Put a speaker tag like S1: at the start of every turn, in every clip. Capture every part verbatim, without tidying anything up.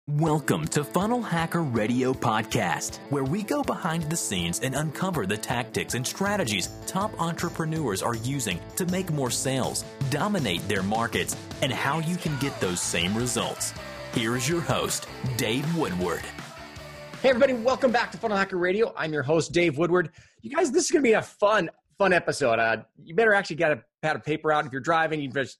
S1: Welcome to Funnel Hacker Radio Podcast, where we go behind the scenes and uncover the tactics and strategies top entrepreneurs are using to make more sales, dominate their markets, and how you can get those same results. Here is your host, Dave Woodward.
S2: Hey everybody, welcome back to Funnel Hacker Radio. I'm your host, Dave Woodward. You guys, this is going to be a fun, fun episode. Uh, you better actually get a pad of paper out. If you're driving, you just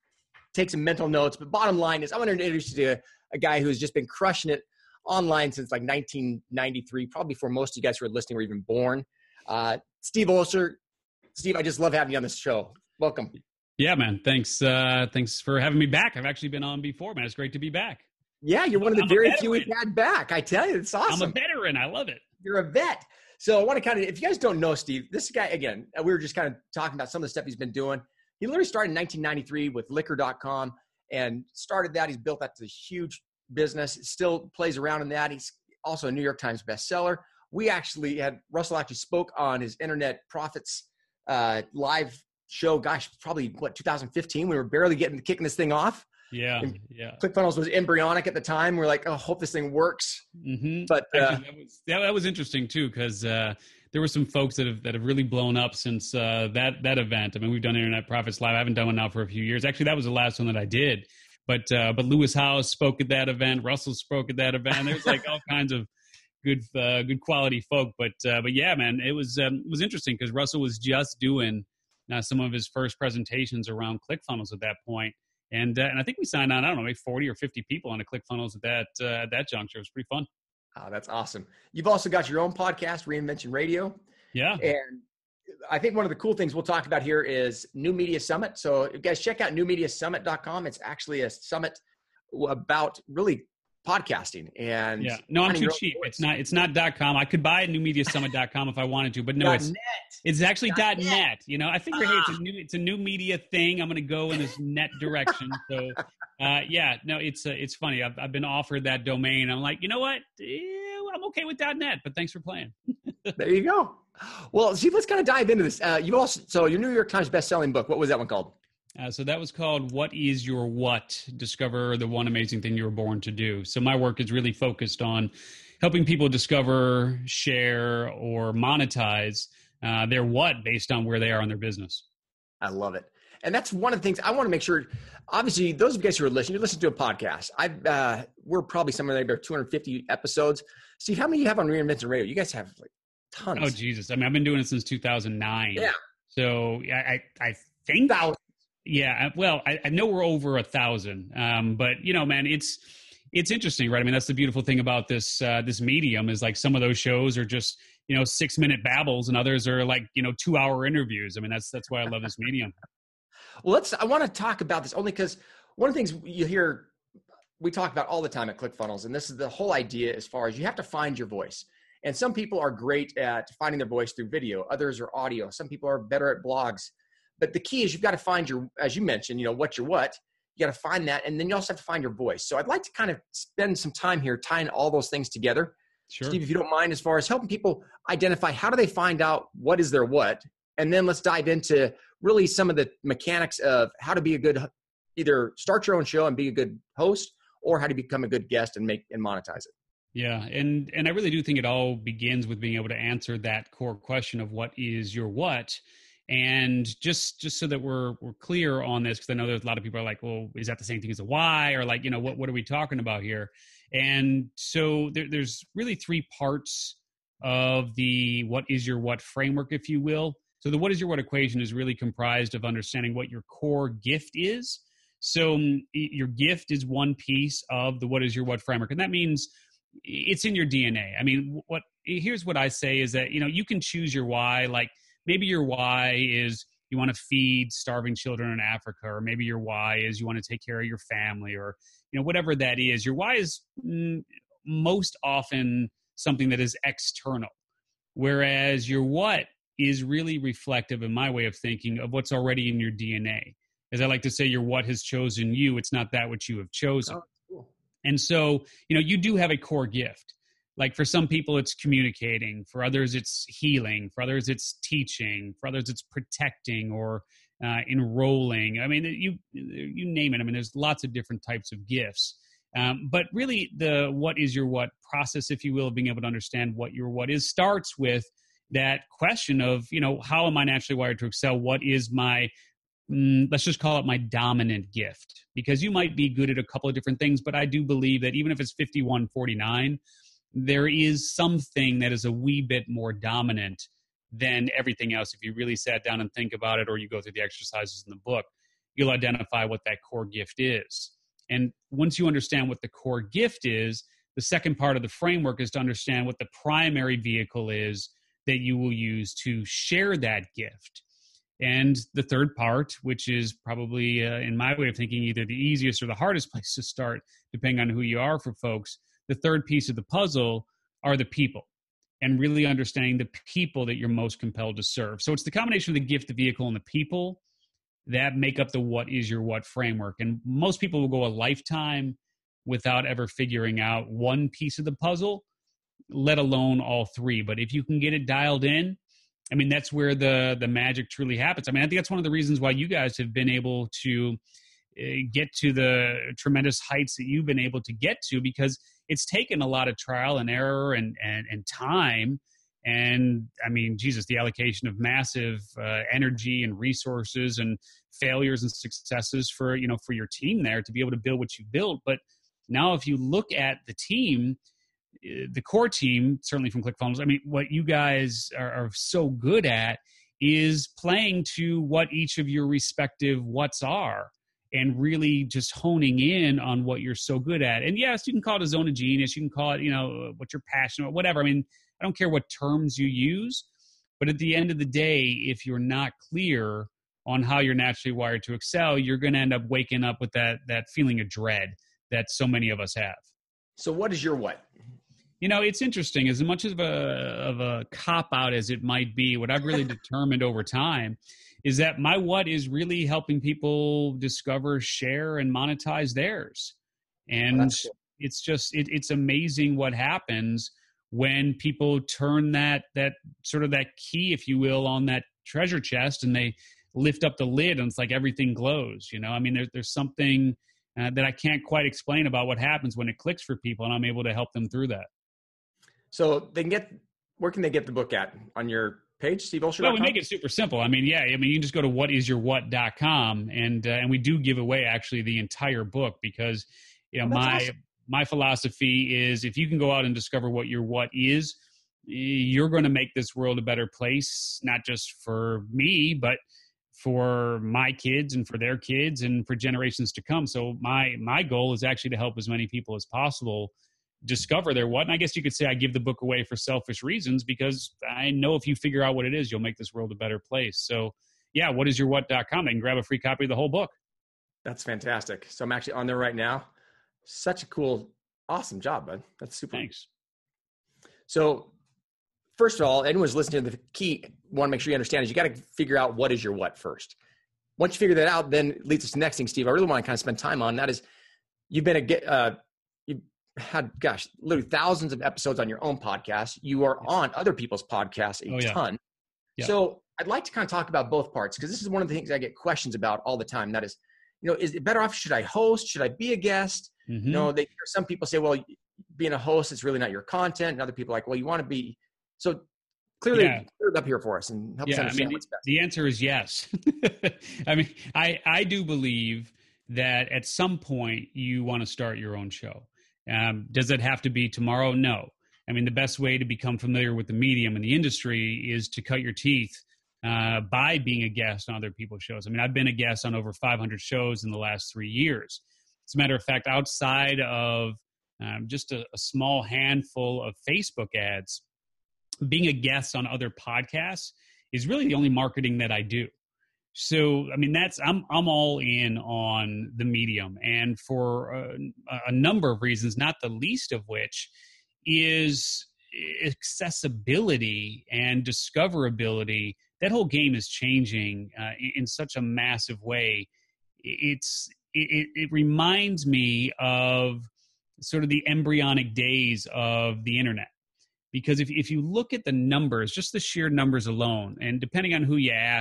S2: take some mental notes. But bottom line is, I want to introduce you to a guy who's just been crushing it online since like nineteen ninety-three, probably before most of you guys who are listening were even born. Uh, Steve Olsher. Steve, I just love having you on this show. Welcome.
S3: Yeah, man. Thanks. Uh, thanks for having me back. I've actually been on before, man. It's great to be back.
S2: Yeah, you're one of the
S3: I'm
S2: very few we've had back. I tell you, it's awesome.
S3: I'm a veteran. I love it.
S2: You're a vet. So I want to kind of, if you guys don't know Steve, this guy, again, we were just kind of talking about some of the stuff he's been doing. He literally started in nineteen ninety-three with liquor dot com and started that. He's built that to a huge business. It still plays around in that. He's also a New York Times bestseller. We actually had, Russell actually spoke on his Internet Profits uh, live show, gosh, probably what, two thousand fifteen. We were barely getting, kicking this thing off.
S3: Yeah, yeah.
S2: ClickFunnels was embryonic at the time. We're like, oh, hope this thing works.
S3: Mm-hmm.
S2: But uh,
S3: actually, that, was, that, that was interesting too, because uh, there were some folks that have that have really blown up since uh, that that event. I mean, we've done Internet Profits Live. I haven't done one now for a few years. Actually, that was the last one that I did. But uh, but Lewis Howes spoke at that event. Russell spoke at that event. There's like all kinds of good uh, good quality folk. But uh, but yeah, man, it was um, it was interesting because Russell was just doing uh, some of his first presentations around ClickFunnels at that point. And uh, and I think we signed on, I don't know, maybe forty or fifty people on a ClickFunnels at that uh, at that juncture. It was pretty fun.
S2: Oh, that's awesome. You've also got your own podcast, Reinvention Radio.
S3: Yeah.
S2: And I think one of the cool things we'll talk about here is New Media Summit. So you guys check out new media summit dot com. It's actually a summit about really podcasting. And
S3: yeah, no, I'm too cheap. Voice. It's not, it's not .com. I could buy new media summit dot com if I wanted to, but no, it's,
S2: net.
S3: it's actually
S2: .net.
S3: .net. You know, I think, ah. hey, it's a new, it's a new media thing. I'm going to go in this net direction. So, uh, yeah, no, it's, uh, it's funny. I've, I've been offered that domain. I'm like, you know what? Eh, I'm okay with .net, but thanks for playing.
S2: There you go. Well, Steve, let's kind of dive into this. Uh, you also, so your New York Times best-selling book, what was that one called?
S3: Uh, so that was called What is Your What? Discover the One Amazing Thing You Were Born to Do. So my work is really focused on helping people discover, share, or monetize uh, their what based on where they are in their business.
S2: I love it. And that's one of the things I want to make sure, obviously, those of you guys who are listening, you listen to a podcast. I uh, We're probably somewhere like about two hundred fifty episodes. Steve, how many do you have on Reinvention Radio? You guys have like tons.
S3: Oh, Jesus. I mean, I've been doing it since two thousand nine.
S2: Yeah.
S3: So I, I think...
S2: Thousands.
S3: Yeah, well, I, I know we're over a thousand, um, but you know, man, it's it's interesting, right? I mean, that's the beautiful thing about this uh, this medium is like some of those shows are just you know six minute babbles, and others are like you know two hour interviews. I mean, that's that's why I love this medium.
S2: Well, let's. I want to talk about this only because one of the things you hear we talk about all the time at ClickFunnels, and this is the whole idea as far as you have to find your voice. And some people are great at finding their voice through video, others are audio. Some people are better at blogs. But the key is you've got to find your, as you mentioned, you know, what your what. You got to find that, and then you also have to find your voice. So I'd like to kind of spend some time here tying all those things together.
S3: Sure.
S2: Steve, if you don't mind, as far as helping people identify how do they find out what is their what, and then let's dive into really some of the mechanics of how to be a good, either start your own show and be a good host, or how to become a good guest and make and monetize it.
S3: Yeah, and and I really do think it all begins with being able to answer that core question of what is your what. And just just so that we're we're clear on this, because I know there's a lot of people are like, well, is that the same thing as a why? Or like, you know, what, what are we talking about here? And so there, there's really three parts of the what is your what framework, if you will. So the what is your what equation is really comprised of understanding what your core gift is. So um, your gift is one piece of the what is your what framework. And that means it's in your D N A. I mean, what here's what I say is that, you know, you can choose your why, like, maybe your why is you want to feed starving children in Africa, or maybe your why is you want to take care of your family, or, you know, whatever that is. Your why is mm, most often something that is external, whereas your what is really reflective, in my way of thinking, of what's already in your D N A. As I like to say, your what has chosen you. It's not that which you have chosen.
S2: Oh, cool.
S3: And so, you know, you do have a core gift. Like for some people, it's communicating. For others, it's healing. For others, it's teaching. For others, it's protecting or uh, enrolling. I mean, you you name it. I mean, there's lots of different types of gifts. Um, but really, the what is your what process, if you will, of being able to understand what your what is, starts with that question of, you know, how am I naturally wired to excel? What is my, mm, let's just call it my dominant gift? Because you might be good at a couple of different things, but I do believe that even if it's fifty-one forty-nine, there is something that is a wee bit more dominant than everything else. If you really sat down and think about it, or you go through the exercises in the book, you'll identify what that core gift is. And once you understand what the core gift is, the second part of the framework is to understand what the primary vehicle is that you will use to share that gift. And the third part, which is probably, uh, in my way of thinking, either the easiest or the hardest place to start, depending on who you are for folks, the third piece of the puzzle are the people, and really understanding the people that you're most compelled to serve. So it's the combination of the gift, the vehicle, and the people that make up the what is your what framework. And most people will go a lifetime without ever figuring out one piece of the puzzle, let alone all three. But if you can get it dialed in, I mean, that's where the the magic truly happens. I mean, I think that's one of the reasons why you guys have been able to uh, get to the tremendous heights that you've been able to get to, because it's taken a lot of trial and error and and, and time. And I mean, Jesus, the allocation of massive uh, energy and resources and failures and successes for, you know, for your team there to be able to build what you built. But now if you look at the team, the core team, certainly from ClickFunnels, I mean, what you guys are, are so good at is playing to what each of your respective what's are, and really just honing in on what you're so good at. And yes, you can call it a zone of genius. You can call it, you know, what you're passionate about, whatever. I mean, I don't care what terms you use, but at the end of the day, if you're not clear on how you're naturally wired to excel, you're going to end up waking up with that that feeling of dread that so many of us have.
S2: So what is your what?
S3: You know, it's interesting. As much of a of a cop-out as it might be, what I've really determined over time is that my what is really helping people discover, share, and monetize theirs. And oh, cool. it's just, it, it's amazing what happens when people turn that that sort of that key, if you will, on that treasure chest, and they lift up the lid, and it's like everything glows. You know, I mean, there, there's something uh, that I can't quite explain about what happens when it clicks for people, and I'm able to help them through that.
S2: So they can get, where can they get the book at? On your page, steve olsher dot com?
S3: Well, we make it super simple. I mean, yeah, I mean, you can just go to what is your what dot com, and uh, and we do give away actually the entire book, because, you know, oh, my awesome. my philosophy is, if you can go out and discover what your what is, you're going to make this world a better place, not just for me, but for my kids and for their kids and for generations to come. So my my goal is actually to help as many people as possible discover their what. And I guess you could say I give the book away for selfish reasons, because I know if you figure out what it is, you'll make this world a better place. So yeah, what is your what dot com. They can grab a free copy of the whole book. That's
S2: fantastic. So I'm actually on there right now. Such a cool, awesome job, bud. That's super.
S3: Thanks.
S2: So first of all, anyone's listening to the key, want to make sure you understand is you got to figure out what is your what first. Once you figure that out, then it leads us to the next thing, Steve, I really want to kind of spend time on. That is, you've been a get, uh, you've had, gosh, literally thousands of episodes on your own podcast. You are on other people's podcasts a oh, yeah. ton. Yeah. So I'd like to kind of talk about both parts, because this is one of the things I get questions about all the time. That is, you know, is it better off? Should I host? Should I be a guest? Mm-hmm. You know, they, some people say, well, being a host is really not your content. And other people are like, well, you want to be. So clearly yeah. clear it up here for us and help
S3: yeah,
S2: us understand
S3: I mean,
S2: what's best.
S3: The answer is yes. I mean, I, I do believe that at some point you want to start your own show. Um, does it have to be tomorrow? No. I mean, the best way to become familiar with the medium and the industry is to cut your teeth uh, by being a guest on other people's shows. I mean, I've been a guest on over five hundred shows in the last three years. As a matter of fact, outside of um, just a, a small handful of Facebook ads, being a guest on other podcasts is really the only marketing that I do. So, I mean, that's, I'm, I'm all in on the medium, and for a, a number of reasons, not the least of which is accessibility and discoverability. That whole game is changing uh, in, in such a massive way. It's, it, it reminds me of sort of the embryonic days of the internet. Because if, if you look at the numbers, just the sheer numbers alone, and depending on who you ask,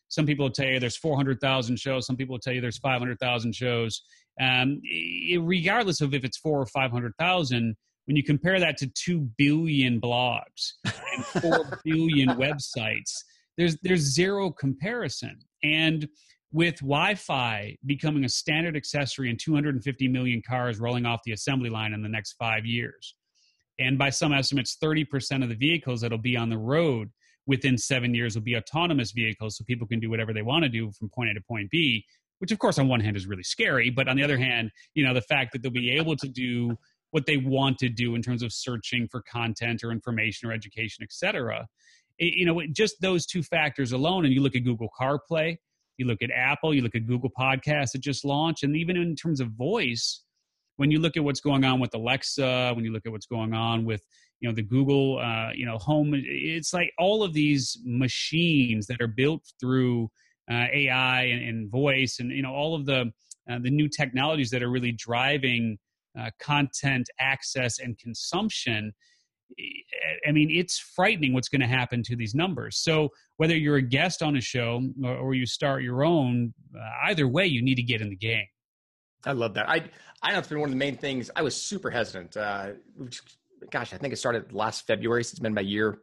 S3: Some people will tell you there's four hundred thousand shows. Some people will tell you there's five hundred thousand shows. Um, it, regardless of if it's four or five hundred thousand, when you compare that to two billion blogs and four billion websites, there's there's zero comparison. And with Wi-Fi becoming a standard accessory in two hundred fifty million cars rolling off the assembly line in the next five years, and by some estimates, thirty percent of the vehicles that'll be on the road within seven years will be autonomous vehicles, so people can do whatever they want to do from point A to point B, which of course on one hand is really scary, but on the other hand, you know, the fact that they'll be able to do what they want to do in terms of searching for content or information or education, et cetera. It, you know, just those two factors alone, and you look at Google CarPlay, you look at Apple, you look at Google Podcasts that just launched, and even in terms of voice, when you look at what's going on with Alexa, when you look at what's going on with, you know, the Google, uh, you know, Home, it's like all of these machines that are built through uh, A I and, and voice, and you know, all of the uh, the new technologies that are really driving uh, content access and consumption. I mean, it's frightening what's going to happen to these numbers. So whether you're a guest on a show or, or you start your own, uh, either way, you need to get in the game.
S2: I love that. I I know it's been one of the main things. I was super hesitant. Uh, gosh, I think it started last February. So it's been about a year,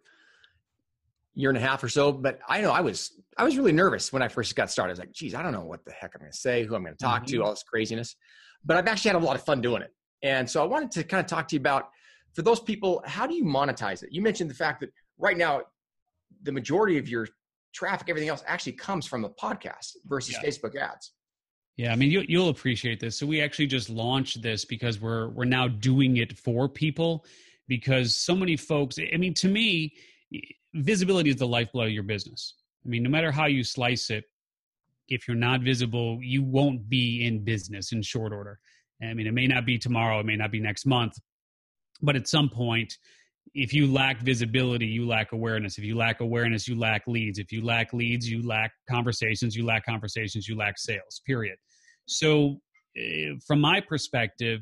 S2: year and a half or so. But I know I was I was really nervous when I first got started. I was like, geez, I don't know what the heck I'm going to say, who I'm going to talk mm-hmm. to, all this craziness. But I've actually had a lot of fun doing it. And so I wanted to kind of talk to you about, for those people, how do you monetize it? You mentioned the fact that right now, the majority of your traffic, everything else actually comes from a podcast versus yeah. Facebook ads.
S3: Yeah, I mean, you, you'll appreciate this. So we actually just launched this because we're we're now doing it for people, because so many folks, I mean, to me, visibility is the lifeblood of your business. I mean, no matter how you slice it, if you're not visible, you won't be in business in short order. I mean, it may not be tomorrow, it may not be next month, but at some point, if you lack visibility, you lack awareness. If you lack awareness, you lack leads. If you lack leads, you lack conversations. You lack conversations, you lack sales, period. So uh, from my perspective,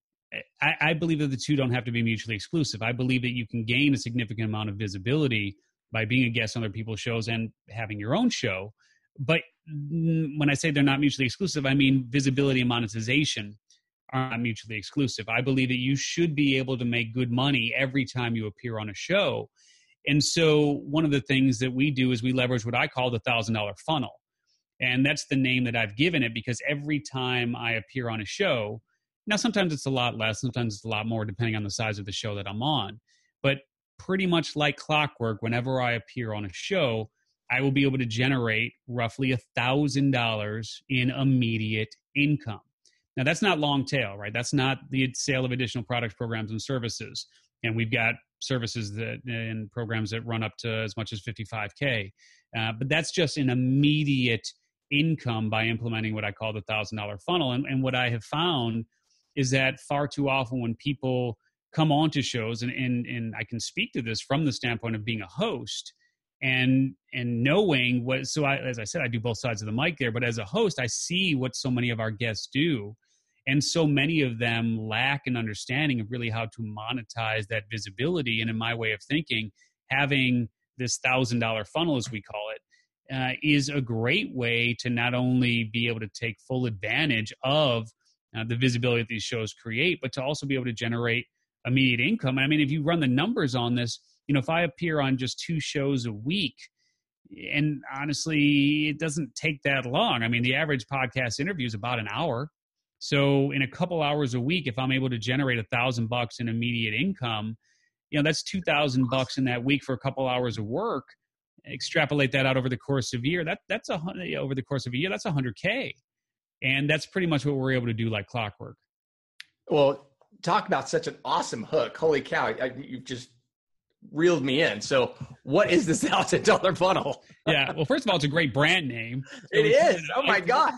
S3: I, I believe that the two don't have to be mutually exclusive. I believe that you can gain a significant amount of visibility by being a guest on other people's shows and having your own show. But when I say they're not mutually exclusive, I mean visibility and monetization are not mutually exclusive. I believe that you should be able to make good money every time you appear on a show. And so one of the things that we do is we leverage what I call the one thousand dollars funnel. And that's the name that I've given it, because every time I appear on a show, now sometimes it's a lot less, sometimes it's a lot more, depending on the size of the show that I'm on. But pretty much like clockwork, whenever I appear on a show, I will be able to generate roughly one thousand dollars in immediate income. Now, that's not long tail, right? That's not the sale of additional products, programs, and services. And we've got services that and programs that run up to as much as fifty-five K. Uh, but that's just an immediate income by implementing what I call the one thousand dollars funnel. And, and what I have found is that far too often when people come onto shows, and, and, and I can speak to this from the standpoint of being a host, and and knowing what, so I, as I said, I do both sides of the mic there, but as a host, I see what so many of our guests do. And so many of them lack an understanding of really how to monetize that visibility. And in my way of thinking, having this one thousand dollars funnel, as we call it, uh, is a great way to not only be able to take full advantage of uh, the visibility that these shows create, but to also be able to generate immediate income. I mean, if you run the numbers on this, you know, if I appear on just two shows a week, and honestly, it doesn't take that long. I mean, the average podcast interview is about an hour. So in a couple hours a week, if I'm able to generate a thousand bucks in immediate income, you know, that's two thousand bucks in that week for a couple hours of work. Extrapolate that out over the course of a year. That that's a over the course of a year, that's a hundred K. And that's pretty much what we're able to do like clockwork.
S2: Well, talk about such an awesome hook. Holy cow. I, you've just reeled me in. So what is this one thousand dollars funnel?
S3: Yeah. Well, first of all, it's a great brand name. So
S2: it is. Oh my gosh.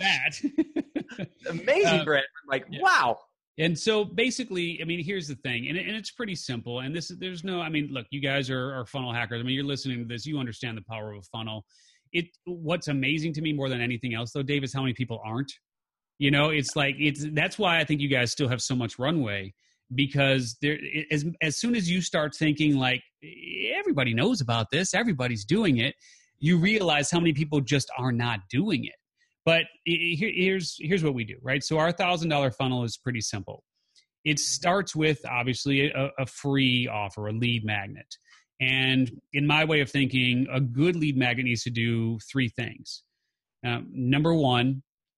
S2: Amazing uh, brand. Like, yeah. Wow.
S3: And so basically, I mean, here's the thing, and, and it's pretty simple. And this is, there's no, I mean, look, you guys are, are funnel hackers. I mean, you're listening to this, you understand the power of a funnel. It, what's amazing to me more than anything else though, Dave, is how many people aren't, you know, it's like, it's, that's why I think you guys still have so much runway, because there, as, as soon as you start thinking like everybody knows about this, everybody's doing it, you realize how many people just are not doing it. But here, here's here's what we do, right? So our one thousand dollars funnel is pretty simple. It starts with, obviously, a, a free offer, a lead magnet. And in my way of thinking, a good lead magnet needs to do three things. Uh, number one,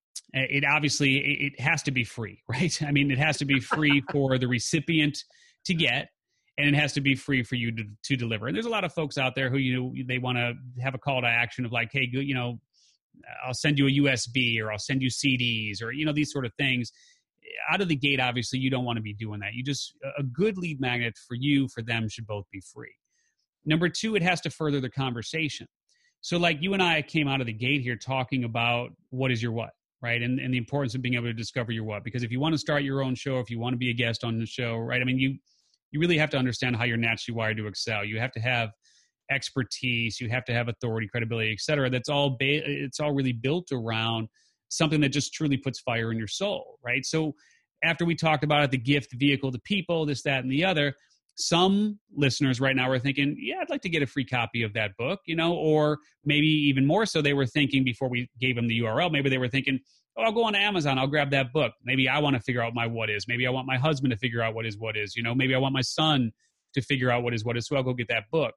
S3: it obviously, it has to be free, right? I mean, it has to be free for the recipient to get, and it has to be free for you to, to deliver. And there's a lot of folks out there who, you know, they want to have a call to action of like, hey, you know, I'll send you a U S B, or I'll send you C Ds, or, you know, these sort of things. Out of the gate, obviously, you don't want to be doing that. You just, a good lead magnet for you, for them, should both be free. Number two, it has to further the conversation. So like you and I came out of the gate here talking about what is your what, right? And, and the importance of being able to discover your what. Because if you want to start your own show, if you want to be a guest on the show, right? I mean, you, you really have to understand how you're naturally wired to excel. You have to have expertise, you have to have authority, credibility, et cetera. That's all, ba- it's all really built around something that just truly puts fire in your soul, right? So after we talked about it, the gift, the vehicle, the people, this, that, and the other, some listeners right now are thinking, yeah, I'd like to get a free copy of that book, you know, or maybe even more so, they were thinking before we gave them the U R L, maybe they were thinking, oh, I'll go on Amazon, I'll grab that book. Maybe I want to figure out my what is. Maybe I want my husband to figure out what is what is, you know, maybe I want my son to figure out what is what is, so I'll go get that book.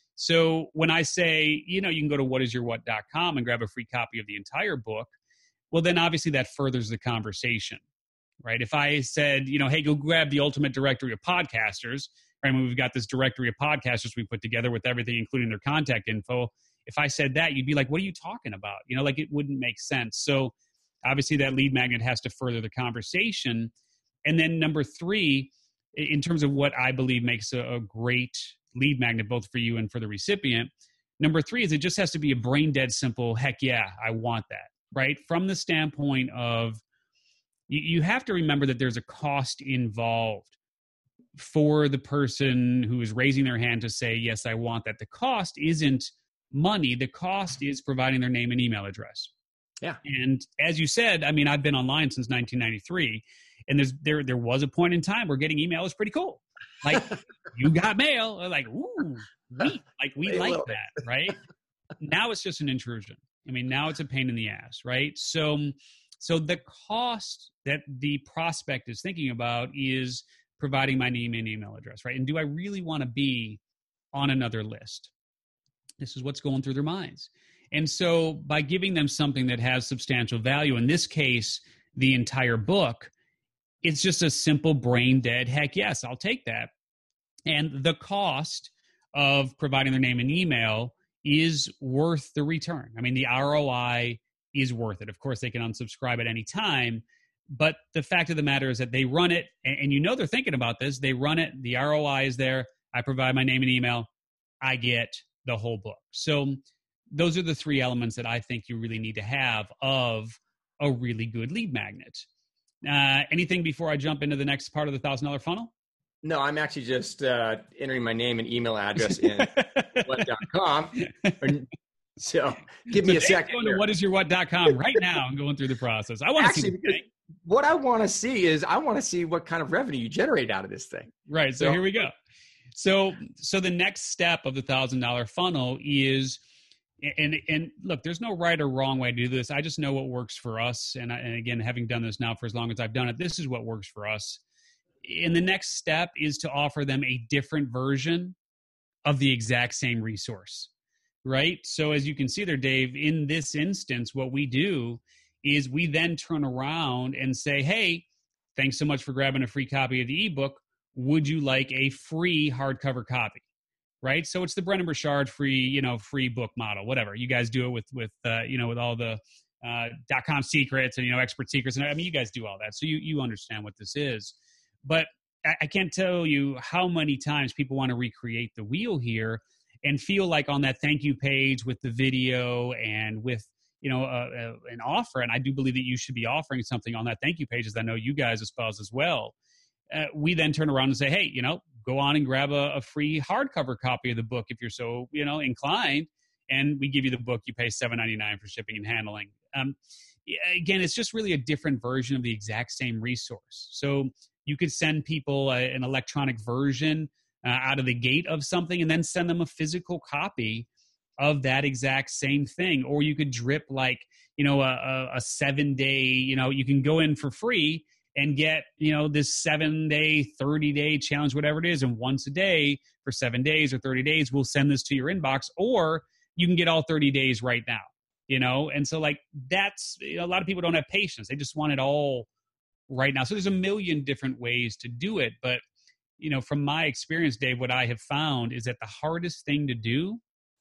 S3: So when I say, you know, you can go to what is your what dot com and grab a free copy of the entire book, well, then obviously that furthers the conversation, right? If I said, you know, hey, go grab the ultimate directory of podcasters, right? I mean, we've got this directory of podcasters we put together with everything, including their contact info. If I said that, you'd be like, what are you talking about? You know, like it wouldn't make sense. So obviously that lead magnet has to further the conversation. And then number three, in terms of what I believe makes a, a great lead magnet, both for you and for the recipient, number three is it just has to be a brain dead simple, heck yeah, I want that, right? From the standpoint of, you, you have to remember that there's a cost involved for the person who is raising their hand to say, yes, I want that. The cost isn't money. The cost is providing their name and email address.
S2: Yeah.
S3: And as you said, I mean, I've been online since nineteen ninety-three, and there's there there was a point in time where getting email was pretty cool. Like, you got mail, like, ooh, neat. Like, we like that, right? Now it's just an intrusion. I mean, now it's a pain in the ass, right? So, so the cost that the prospect is thinking about is providing my name and email address, right? And do I really want to be on another list? This is what's going through their minds. And so by giving them something that has substantial value, in this case, the entire book, it's just a simple brain dead, heck yes, I'll take that. And the cost of providing their name and email is worth the return. I mean, the R O I is worth it. Of course, they can unsubscribe at any time, but the fact of the matter is that they run it, and you know they're thinking about this, they run it, the R O I is there, I provide my name and email, I get the whole book. So those are the three elements that I think you really need to have of a really good lead magnet. Uh, anything before I jump into the next part of the one thousand dollars funnel?
S2: No, I'm actually just uh, entering my name and email address in what dot com. So give me so a second.
S3: Going to what is your what dot com right now and going through the process. I want to see the thing.
S2: What I want to see is I want to see what kind of revenue you generate out of this thing.
S3: Right. So, so here we go. So so the next step of the one thousand dollars funnel is, and and look, there's no right or wrong way to do this. I just know what works for us. And, I, and again, having done this now for as long as I've done it, this is what works for us. And the next step is to offer them a different version of the exact same resource, right? So as you can see there, Dave, in this instance, what we do is we then turn around and say, hey, thanks so much for grabbing a free copy of the ebook. Would you like a free hardcover copy? Right? So it's the Brendan Burchard free, you know, free book model, whatever. You guys do it with, with uh, you know, with all the uh, dot-com secrets and, you know, expert secrets. And I mean, you guys do all that. So you, you understand what this is. But I, I can't tell you how many times people want to recreate the wheel here and feel like on that thank you page with the video and with, you know, uh, uh, an offer. And I do believe that you should be offering something on that thank you page, as I know you guys espouse as well. Uh, we then turn around and say, hey, you know, go on and grab a, a free hardcover copy of the book if you're so, you know, inclined. And we give you the book. You pay seven ninety-nine for shipping and handling. Um, again, it's just really a different version of the exact same resource. So you could send people a, an electronic version uh, out of the gate of something and then send them a physical copy of that exact same thing. Or you could drip like, you know, a, a, a seven day, you know, you can go in for free and get, you know, this seven day, thirty day challenge, whatever it is. And once a day for seven days or thirty days, we'll send this to your inbox, or you can get all thirty days right now, you know? And so like, that's, you know, a lot of people don't have patience. They just want it all right now. So there's a million different ways to do it. But, you know, from my experience, Dave, what I have found is that the hardest thing to do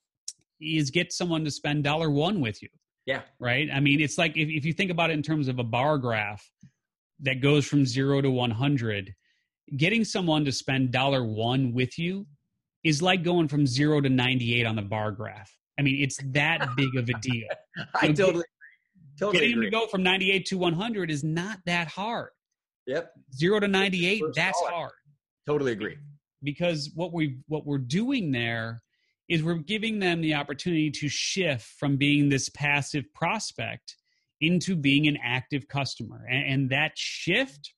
S3: is get someone to spend dollar one with you.
S2: Yeah.
S3: Right. I mean, it's like, if, if you think about it in terms of a bar graph that goes from zero to one hundred, getting someone to spend dollar one with you is like going from zero to ninety-eight on the bar graph. I mean, it's that big of a deal.
S2: I
S3: you know,
S2: totally, totally
S3: Getting
S2: agree.
S3: them to go from ninety-eight to one hundred is not that hard.
S2: Yep.
S3: Zero to ninety-eight,
S2: First
S3: that's
S2: solid.
S3: hard.
S2: Totally agree.
S3: Because what we what we're doing there is we're giving them the opportunity to shift from being this passive prospect into being an active customer. And, and that shift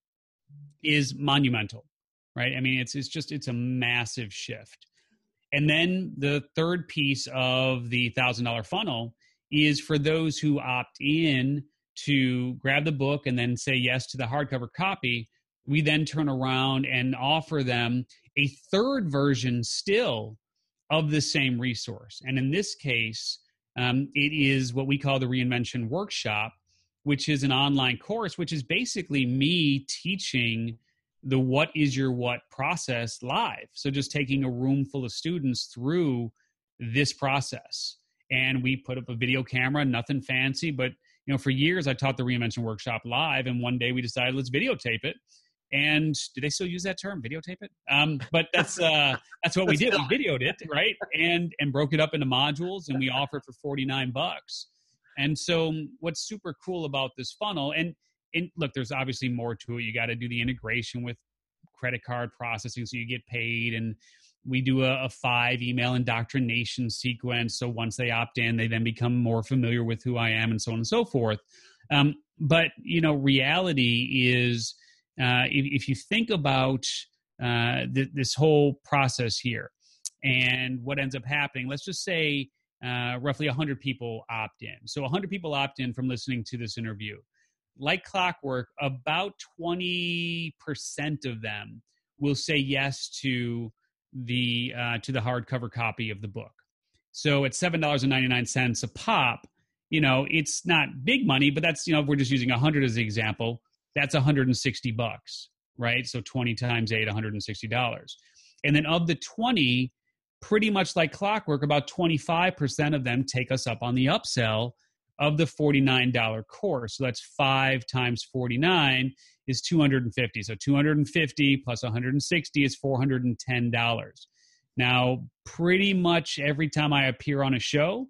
S3: is monumental, right? I mean, it's it's just, it's a massive shift. And then the third piece of the one thousand dollars funnel is for those who opt in to grab the book and then say yes to the hardcover copy. We then turn around and offer them a third version still of the same resource. And in this case, um, it is what we call the Reinvention Workshop, which is an online course, which is basically me teaching the what is your what process live. So just taking a room full of students through this process. And we put up a video camera, nothing fancy, but you know, for years I taught the Reinvention Workshop live, and one day we decided let's videotape it. And do they still use that term, videotape it? Um, but that's uh, that's what we did. We videoed it, right? And and broke it up into modules, and we offer it for forty-nine bucks. And so what's super cool about this funnel, and, and look, there's obviously more to it. You got to do the integration with credit card processing so you get paid. And we do a, a five email indoctrination sequence. So once they opt in, they then become more familiar with who I am and so on and so forth. Um, but, you know, reality is, uh, if, if you think about uh, th- this whole process here and what ends up happening, let's just say uh, roughly one hundred people opt in. So one hundred people opt in from listening to this interview. Like clockwork, about twenty percent of them will say yes to the uh, to the hardcover copy of the book. So at seven dollars and ninety-nine cents a pop, you know, it's not big money, but that's, you know, if we're just using one hundred as the example, that's one hundred sixty bucks, right? So twenty times eight, one hundred sixty dollars. And then of the twenty, pretty much like clockwork, about twenty-five percent of them take us up on the upsell of the forty-nine dollars course. So that's five times forty-nine is two hundred fifty. So two hundred fifty plus one hundred sixty is four hundred ten dollars. Now, pretty much every time I appear on a show,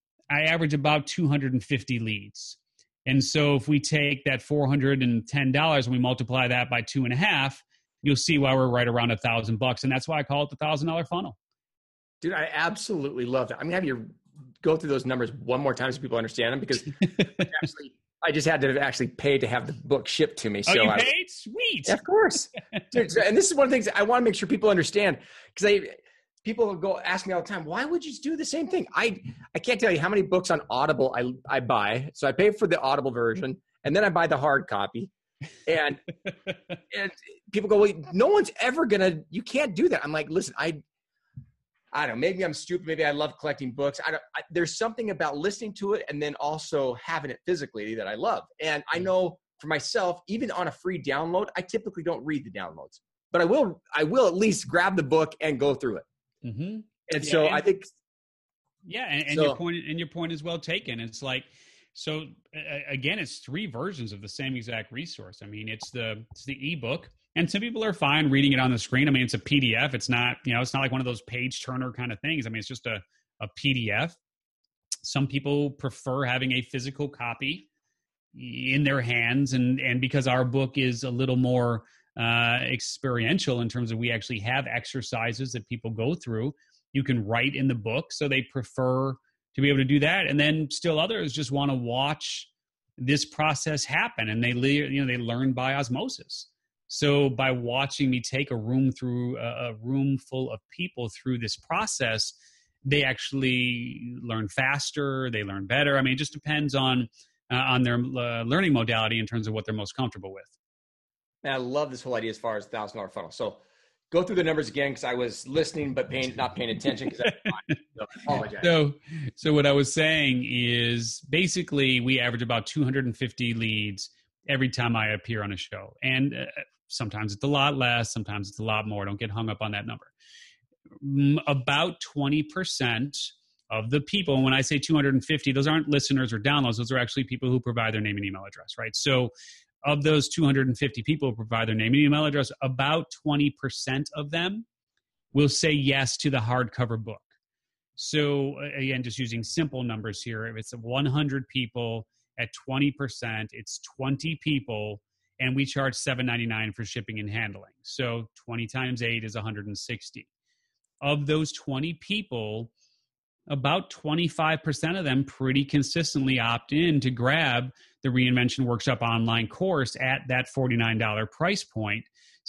S3: I average about two hundred fifty leads. And so if we take that four hundred ten dollars and we multiply that by two and a half, you'll see why we're right around a thousand bucks. And that's why I call it the thousand dollar funnel.
S2: Dude, I absolutely love that. I'm gonna have you go through those numbers one more time so people understand them, because actually, I just had to actually pay to have the book shipped to me.
S3: Oh,
S2: so
S3: you
S2: I,
S3: paid? Sweet.
S2: Yeah, of course. Dude, and this is one of the things I want to make sure people understand, because I people go ask me all the time, why would you do the same thing? I I can't tell you how many books on Audible I I buy. So I pay for the Audible version, and then I buy the hard copy. And and people go, well, no one's ever gonna. You can't do that. I'm like, listen, I. I don't know, maybe I'm stupid. Maybe I love collecting books. I don't, I, there's something about listening to it and then also having it physically that I love. And I know for myself, even on a free download, I typically don't read the downloads, but I will, I will at least grab the book and go through it.
S3: Mm-hmm.
S2: And
S3: yeah,
S2: so
S3: and,
S2: I think,
S3: yeah. And, and
S2: so,
S3: your point, and your point is well taken. It's like, so uh, again, it's three versions of the same exact resource. I mean, it's the, it's the ebook. And some people are fine reading it on the screen. I mean, it's a P D F. It's not, you know, it's not like one of those page turner kind of things. I mean, it's just a, a P D F. Some people prefer having a physical copy in their hands. And, and because our book is a little more uh, experiential in terms of we actually have exercises that people go through, you can write in the book. So they prefer to be able to do that. And then still others just want to watch this process happen. And they, you know, they learn by osmosis. So by watching me take a room through a room full of people through this process, they actually learn faster, they learn better. I mean, it just depends on uh, on their uh, learning modality in terms of what they're most comfortable with.
S2: And I love this whole idea as far as thousand dollar funnel. So go through the numbers again, because I was listening but paying not paying attention. Because I, so I apologize.
S3: So, so what I was saying is basically we average about two hundred fifty leads every time I appear on a show, and uh, sometimes it's a lot less, sometimes it's a lot more. Don't get hung up on that number. About twenty percent of the people, and when I say two hundred fifty, those aren't listeners or downloads. Those are actually people who provide their name and email address, right? So of those two hundred fifty people who provide their name and email address, about twenty percent of them will say yes to the hardcover book. So again, just using simple numbers here, if it's one hundred people at twenty percent, it's twenty people, and we charge seven ninety-nine for shipping and handling. So twenty times eight is one hundred sixty. Of those twenty people, about twenty-five percent of them pretty consistently opt in to grab the Reinvention Workshop online course at that forty-nine dollars price point.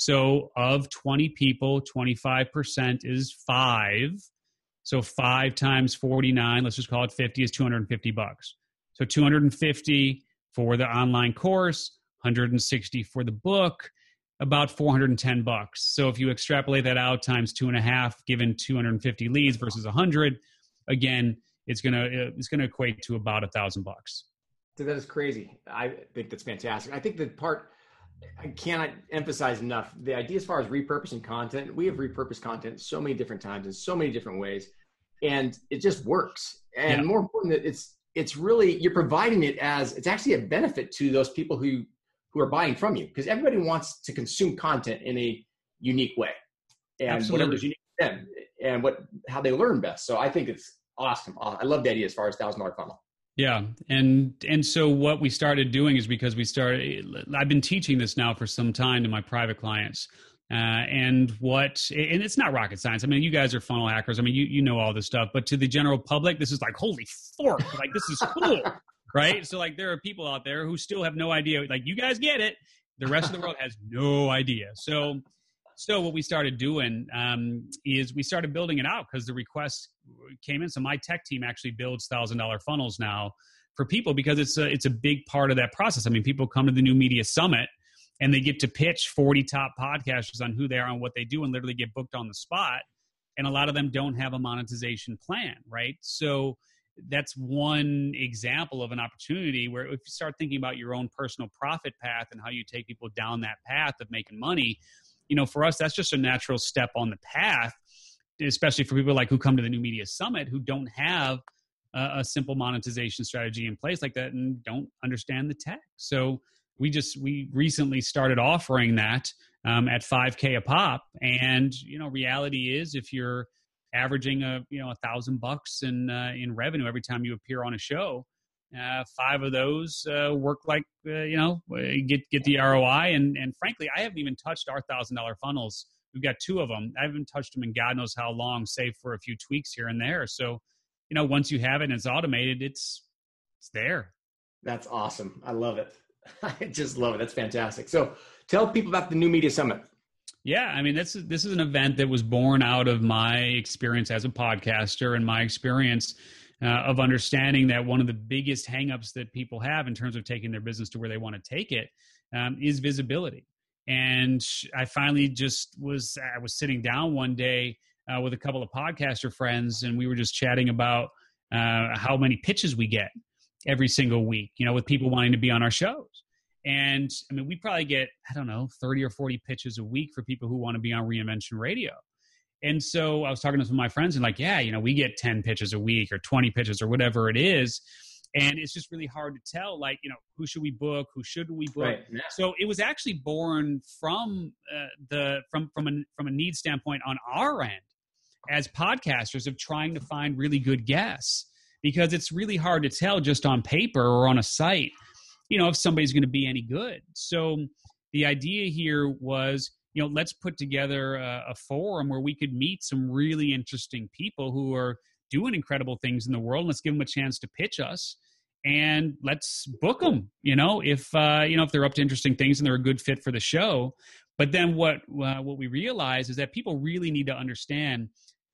S3: So of twenty people, twenty-five percent is five. So five times forty-nine, let's just call it fifty, is two hundred fifty bucks. So two hundred fifty for the online course, one hundred sixty for the book, about four hundred ten bucks. So if you extrapolate that out times two and a half, given two hundred fifty leads versus one hundred, again, it's gonna it's gonna equate to about a thousand bucks.
S2: So that is crazy. I think that's fantastic. I think the part I cannot emphasize enough, the idea as far as repurposing content, we have repurposed content so many different times in so many different ways, and it just works. And yeah. more important, that it's it's really, you're providing it as, it's actually a benefit to those people who who are buying from you, because everybody wants to consume content in a unique way, and
S3: Absolutely.
S2: whatever's unique to them and what how they learn best. So I think it's awesome. I love the idea as far as thousand dollar funnel.
S3: Yeah. And, and so what we started doing is because we started, I've been teaching this now for some time to my private clients. Uh, and what, and it's not rocket science. I mean, you guys are funnel hackers. I mean, you, you know all this stuff, but to the general public, this is like, holy fork, like this is cool. Right. So like there are people out there who still have no idea, like you guys get it. The rest of the world has no idea. So, so what we started doing um, is we started building it out because the requests came in. So my tech team actually builds thousand dollar funnels now for people, because it's a, it's a big part of that process. I mean, people come to the New Media Summit and they get to pitch forty top podcasters on who they are and what they do, and literally get booked on the spot. And a lot of them don't have a monetization plan, right? So that's one example of an opportunity where if you start thinking about your own personal profit path and how you take people down that path of making money, you know, for us, that's just a natural step on the path, especially for people like who come to the New Media Summit who don't have a, a simple monetization strategy in place like that and don't understand the tech. So we just, we recently started offering that um, at five K a pop. And, you know, reality is if you're averaging a, you know, a thousand bucks in, uh, in revenue every time you appear on a show, Uh, five of those uh, work like, uh, you know, get get the R O I. And and frankly, I haven't even touched our one thousand dollar funnels. We've got two of them. I haven't touched them in God knows how long, save for a few tweaks here and there. So, you know, once you have it and it's automated, it's it's there.
S2: That's awesome. I love it. I just love it. That's fantastic. So tell people about the New Media Summit.
S3: Yeah, I mean, this is, this is an event that was born out of my experience as a podcaster and my experience Uh, of understanding that one of the biggest hangups that people have in terms of taking their business to where they want to take it um, is visibility. And I finally just was, I was sitting down one day uh, with a couple of podcaster friends, and we were just chatting about uh, how many pitches we get every single week, you know, with people wanting to be on our shows. And I mean, we probably get, I don't know, thirty or forty pitches a week for people who want to be on Reinvention Radio. And so I was talking to some of my friends and like, yeah, you know, we get ten pitches a week or twenty pitches or whatever it is. And it's just really hard to tell, like, you know, who should we book? Who shouldn't we book?
S2: Right. Yeah.
S3: So it was actually born from uh, the, from, from a, from a need standpoint on our end as podcasters of trying to find really good guests, because it's really hard to tell just on paper or on a site, you know, if somebody's going to be any good. So the idea here was, you know, let's put together a, a forum where we could meet some really interesting people who are doing incredible things in the world. Let's give them a chance to pitch us, and let's book them, you know, if, uh, you know, if they're up to interesting things and they're a good fit for the show. But then what, uh, what we realize is that people really need to understand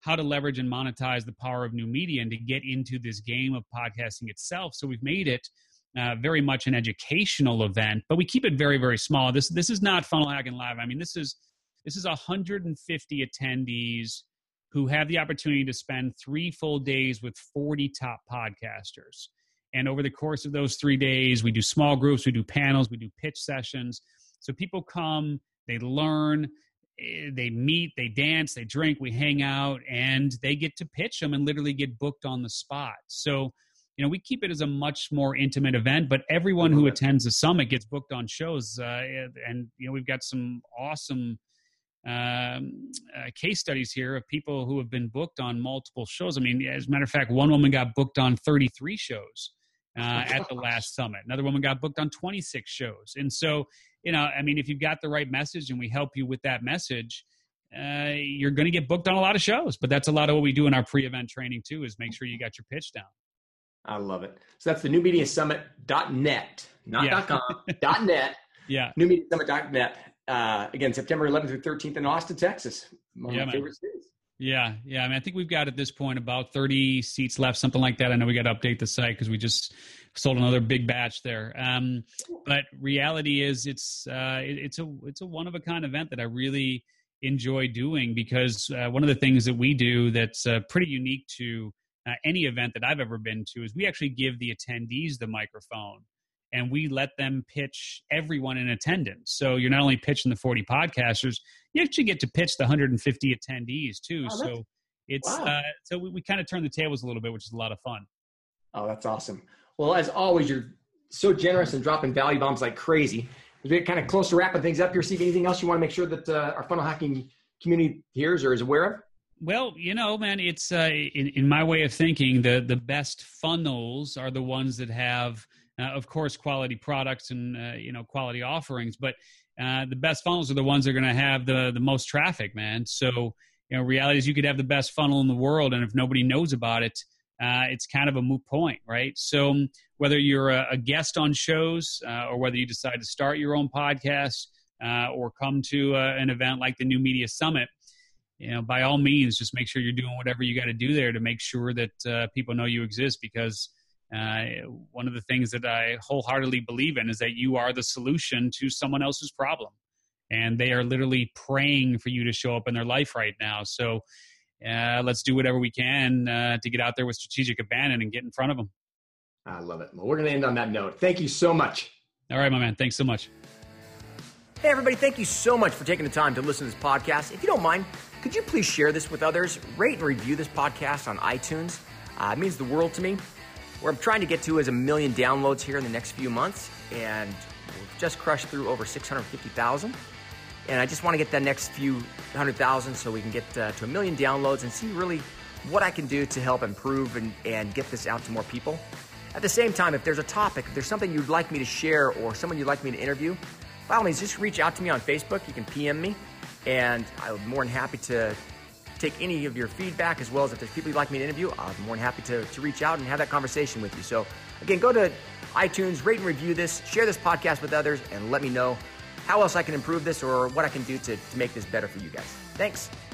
S3: how to leverage and monetize the power of new media and to get into this game of podcasting itself. So we've made it uh, very much an educational event, but we keep it very, very small. This this is not Funnel Hacking Live. I mean, this is this is one hundred fifty attendees who have the opportunity to spend three full days with forty top podcasters. And over the course of those three days, we do small groups, we do panels, we do pitch sessions. So people come, they learn, they meet, they dance, they drink, we hang out, and they get to pitch them and literally get booked on the spot. So, you know, we keep it as a much more intimate event, but everyone who attends the summit gets booked on shows. Uh, and, you know, we've got some awesome um, uh, case studies here of people who have been booked on multiple shows. I mean, as a matter of fact, one woman got booked on thirty-three shows uh, at the last summit. Another woman got booked on twenty-six shows. And so, you know, I mean, if you've got the right message and we help you with that message, uh, you're going to get booked on a lot of shows. But that's a lot of what we do in our pre-event training too, is make sure you got your pitch down.
S2: I love it. So that's the new media summit dot net, not
S3: Yeah.
S2: .com, dot .net.
S3: Yeah.
S2: new media summit dot net. Uh, again, September eleventh through thirteenth in Austin, Texas. One
S3: Yeah,
S2: of my
S3: man.
S2: favorite cities.
S3: Yeah. Yeah. I mean, I think we've got at this point about thirty seats left, something like that. I know we got to update the site because we just sold another big batch there. Um, but reality is it's, uh, it, it's a, it's a one of a kind event that I really enjoy doing because uh, one of the things that we do that's uh, pretty unique to uh, any event that I've ever been to is we actually give the attendees the microphone and we let them pitch everyone in attendance. So you're not only pitching the forty podcasters, you actually get to pitch the one hundred fifty attendees too.
S2: Oh,
S3: so it's,
S2: wow.
S3: uh, so we, we kind of turn the tables a little bit, which is a lot of fun.
S2: Oh, that's awesome. Well, as always, you're so generous and dropping value bombs like crazy. As we get kind of close to wrapping things up here, Steve, anything else you want to make sure that uh, our funnel hacking community hears or is aware of?
S3: Well, you know, man, it's uh, in, in my way of thinking, the, the best funnels are the ones that have, uh, of course, quality products and, uh, you know, quality offerings. But uh, the best funnels are the ones that are going to have the, the most traffic, man. So, you know, reality is you could have the best funnel in the world, and if nobody knows about it, uh, it's kind of a moot point, right? So um, whether you're a, a guest on shows uh, or whether you decide to start your own podcast uh, or come to uh, an event like the New Media Summit, you know, by all means, just make sure you're doing whatever you got to do there to make sure that uh, people know you exist, because uh, one of the things that I wholeheartedly believe in is that you are the solution to someone else's problem. And they are literally praying for you to show up in their life right now. So uh, let's do whatever we can uh, to get out there with strategic abandon and get in front of them.
S2: I love it. Well, we're going to end on that note. Thank you so much.
S3: All right, my man. Thanks so much.
S2: Hey, everybody. Thank you so much for taking the time to listen to this podcast. If you don't mind, could you please share this with others? Rate and review this podcast on iTunes. Uh, it means the world to me. Where I'm trying to get to is a million downloads here in the next few months. And we've just crushed through over six hundred fifty thousand. And I just want to get that next few hundred thousand so we can get uh, to a million downloads and see really what I can do to help improve and, and get this out to more people. At the same time, if there's a topic, if there's something you'd like me to share or someone you'd like me to interview, by all means, just reach out to me on Facebook. You can P M me, and I'm more than happy to take any of your feedback, as well as if there's people you'd like me to interview, I'm more than happy to, to reach out and have that conversation with you. So again, go to iTunes, rate and review this, share this podcast with others, and let me know how else I can improve this or what I can do to, to make this better for you guys. Thanks.